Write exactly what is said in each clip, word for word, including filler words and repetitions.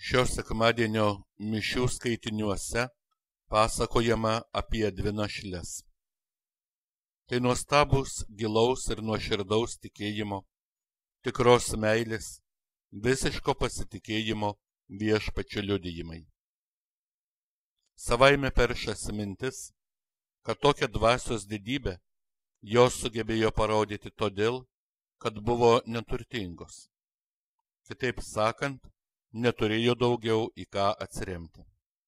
Šio sekmadienio mišių skaitiniuose pasakojama apie dvi našles. Tai nuostabus, gilaus ir nuoširdaus tikėjimo, tikros meilės, visiško pasitikėjimo Viešpačiu liudijimai. Savaime peršasi mintis, kad tokią dvasios didybę jos sugebėjo parodyti todėl, kad buvo neturtingos. Kitaip sakant, neturėjo daugiau į ką atsiremti.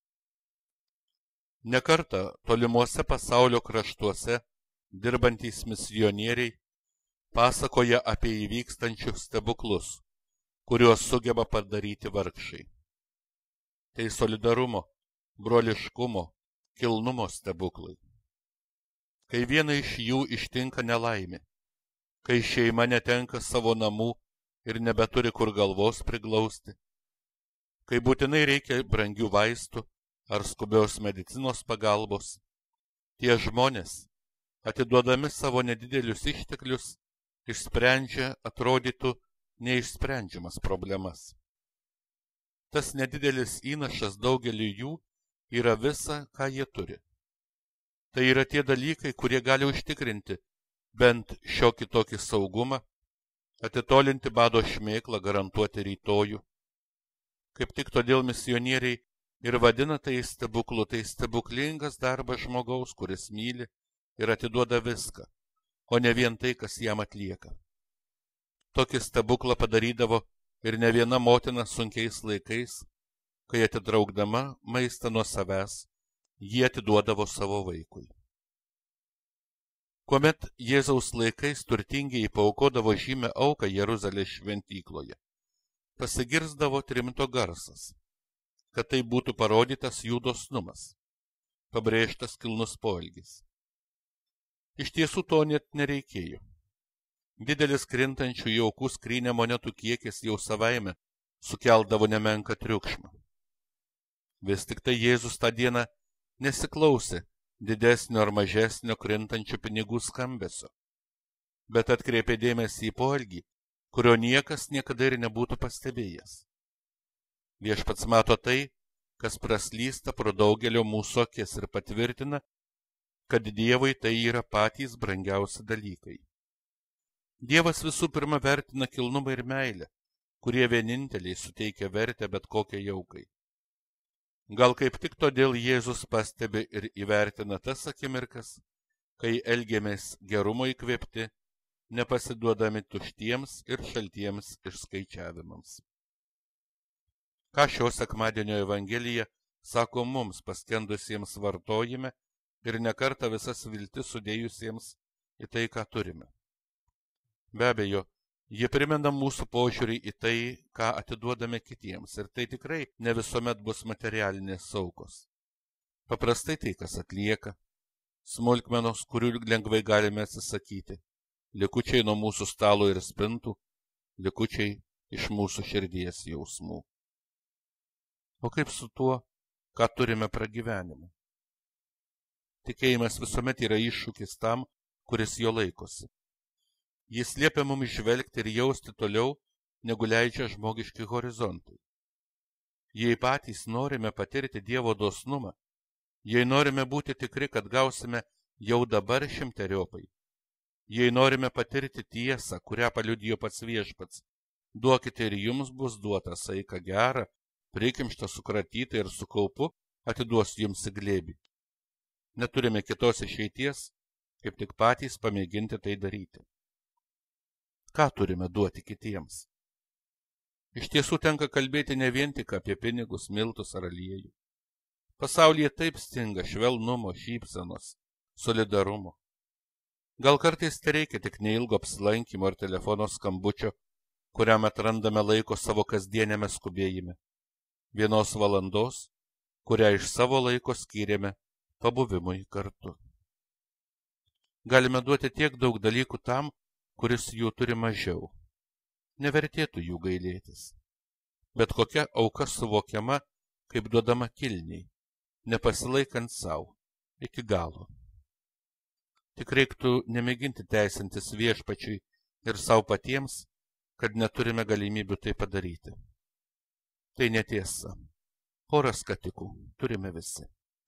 Nekartą tolimuose pasaulio kraštuose dirbantys misionieriai pasakoja apie įvykstančius stebuklus, kuriuos sugeba padaryti vargšai. Tai solidarumo, broliškumo, kilnumo stebuklai. Kai viena iš jų ištinka nelaimė, kai šeima netenka savo namų ir nebeturi kur galvos priglausti, kai būtinai reikia brangių vaistų ar skubios medicinos pagalbos, tie žmonės, atiduodami savo nedidelius išteklius, išsprendžia atrodytų neišsprendžiamas problemas. Tas nedidelis įnašas daugeliu jų yra visa, ką jie turi. Tai yra tie dalykai, kurie gali užtikrinti bent šiokį tokį saugumą, atitolinti bado šmėklą, garantuoti rytojų. Kaip tik todėl misionieriai ir vadina tai stebuklu, tai stebuklingas darbas žmogaus, kuris myli ir atiduoda viską, o ne vien tai, kas jam atlieka. Tokį stebuklą padarydavo ir ne viena motina sunkiais laikais, kai atitraukdama maistą nuo savęs, jie atiduodavo savo vaikui. Kuomet Jėzaus laikais turtingieji paaukodavo žymę auką Jeruzalės šventykloje, pasigirsdavo trimito garsas, kad tai būtų parodytas jų dosnumas, pabrėžtas kilnus poelgis. Iš tiesų to net nereikėjo. Didelis krintančių į aukų skrynę monetų kiekis jau savaime sukeldavo nemenką triukšmą. Vis tik tai Jėzus tą dieną nesiklausė didesnio ar mažesnio krintančių pinigų skambesio, bet atkreipė dėmesį į poelgį, kurio niekas niekada ir nebūtų pastebėjęs. Viešpats mato tai, kas praslysta pro daugelio mūsų akis ir patvirtina, kad Dievui tai yra patys brangiausi dalykai. Dievas visų pirma vertina kilnumą ir meilę, kurie vieninteliai suteikia vertę bet kokiai jaukai. Gal kaip tik todėl Jėzus pastebi ir įvertina tas akimirkas, kai elgiamės gerumo įkvėpti, nepasiduodami tuštiems ir šaltiems išskaičiavimams. Ką šio sekmadienio Evangelija sako mums paskendusiems vartojime ir nekartą visas viltis sudėjusiems į tai, ką turime. Be abejo, jie primena mūsų požiūrį į tai, ką atiduodame kitiems, ir tai tikrai ne visuomet bus materialinės aukos. Paprastai tai, kas atlieka, smulkmenos, kurių lengvai galime atsisakyti, likučiai nuo mūsų stalo ir spintų, likučiai iš mūsų širdies jausmų. O kaip su tuo, ką turime pragyvenimui? Tikėjimas visuomet yra iššūkis tam, kuris jo laikosi. Jis liepia mums žvelgti ir jausti toliau, negu leidžia žmogiški horizontai. Jei patys norime patirti Dievo dosnumą, jei norime būti tikri, kad gausime jau dabar šimteriopai, jei norime patirti tiesą, kurią paliudijo pats Viešpats, duokite ir jums bus duota saika gera, prikimšta, sukratyta ir su kaupu atiduos jums į glėbį. Neturime kitos išeities, kaip tik patys pamėginti tai daryti. Ką turime duoti kitiems? Iš tiesų tenka kalbėti ne vien tik apie pinigus, miltus ar aliejų. Pasaulyje taip stinga švelnumo, šypsenos, solidarumo. Gal kartais tai reikia tik neilgo apsilankymo ar telefono skambučio, kuriam atrandame laiko savo kasdienėme skubėjime. Vienos valandos, kurią iš savo laiko skyrėme pabuvimui kartu. Galime duoti tiek daug dalykų tam, kuris jų turi mažiau. Nevertėtų jų gailėtis. Bet kokia auka suvokiama, kaip duodama kilniai, nepasilaikant savo, iki galo. Tik reiktų nemėginti teisintis Viešpačiui ir savo patiems, kad neturime galimybių tai padaryti. Tai netiesa. Porą skatikų turime visi.